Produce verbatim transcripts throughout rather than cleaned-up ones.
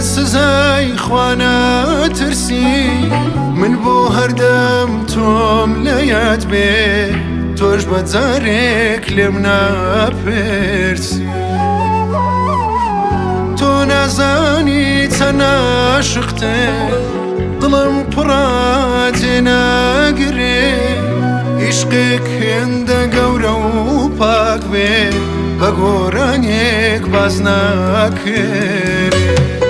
سزای خوانە ترسی من بۆ هەردەم تۆم لە یاد بێ تۆش بە جارێک لێم ناپرسی تۆ نازانی چەند عاشقتێ دڵم پڕە جێناگرێ عیشقێک هێندە گەورە و پاک بێ بە گۆرانێک باز ناکرێ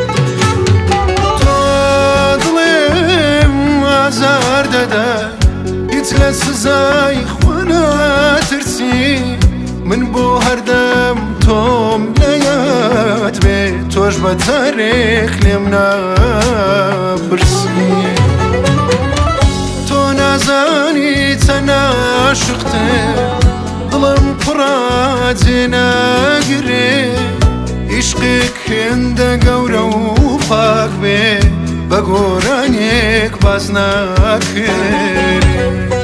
تۆ دڵێم ئازار دەدا هیچ لە سزای خوا ناترسی من بۆ هەردەم تۆم لە یاد بێ تۆش بە جارێک لێم ناپرسی تۆ نازانی چەند عاشقتێ دڵم پڕە جێناگرێ عیشقێک هێندە گەورە و پاک بێ بە گۆرانێک باز ناکرێ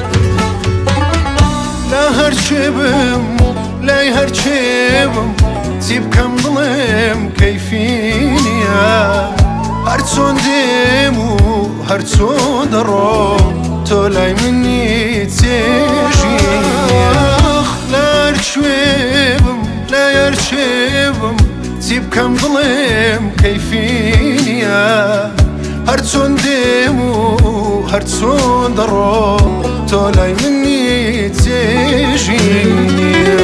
لە هەرچێ بم لای هەرچێ بم چی بکەم بڵێم کەیفی نییە هەرچۆن دێم و هەرچۆن دەڕۆم تۆ لای منی چێژی لە هەرچێ بم لای هەرچێ بم چی بکەم بڵێم کەیفی نییە هەرچۆن دێم و هەرچۆن دەڕۆم تۆ لای منی چێژی نییە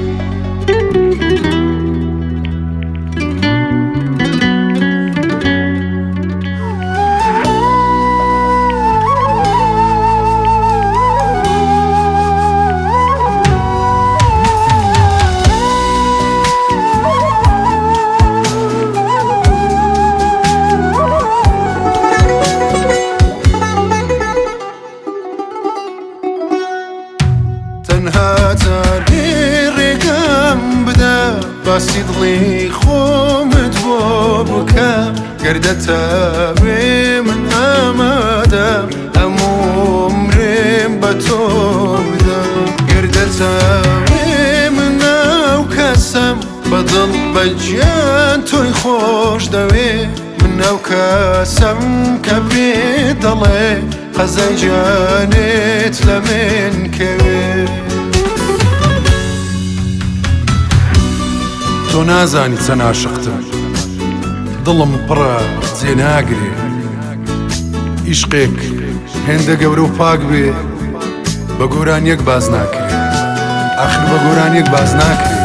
تەنها جارێ ڕێگەم بدە باسی دڵی خۆمت بۆ بکە گەر دەتەوێ من ئامادەم هەموو عمرێم بە تۆ بدەم گەر دەتەوێ من ئەو کەسەم بە دڵ بە گیان تۆی خۆش دەوێ من ئەو کەسەم کە پێ دەڵێ قەزای گیانێت لە من کەوێ تۆ نازانی چەند عاشقتم دڵم پڕە جێناگرێ عیشقێک هێندە گەورە و پاک بێ بە گۆرانیەک باز ناکرێ ئاخر بە گۆرانیەک باز ناکرێ